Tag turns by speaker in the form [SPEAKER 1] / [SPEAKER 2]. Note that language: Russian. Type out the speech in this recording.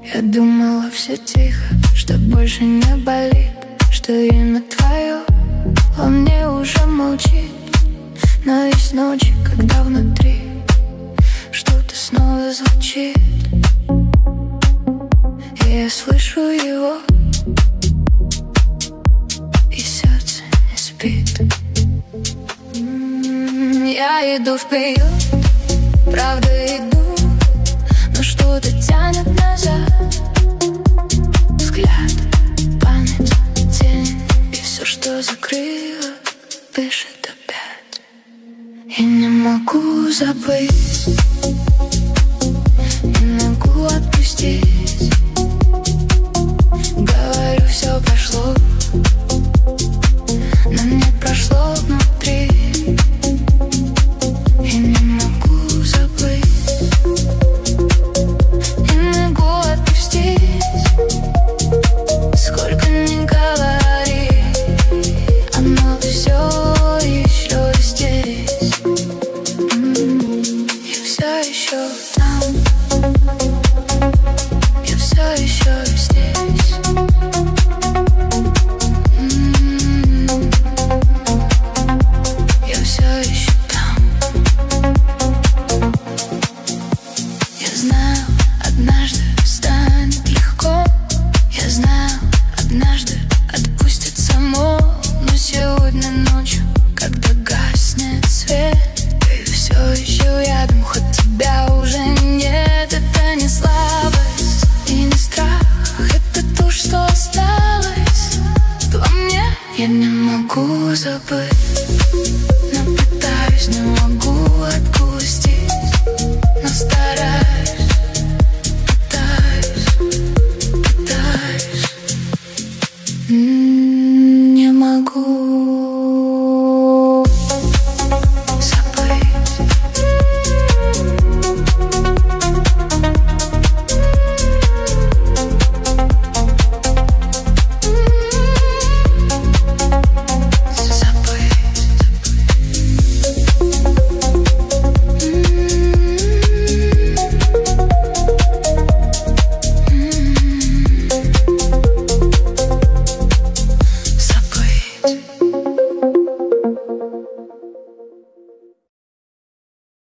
[SPEAKER 1] Я думала, все тихо, что больше не болит, что имя твое во мне уже молчит. Но есть ночи, когда внутри что-то снова звучит, и я слышу его, и сердце не спит. Я иду вперед, правда иду, но что-то тянет назад. Взгляд, память, тень, и все, что закрыла, дышит опять. И не могу забыть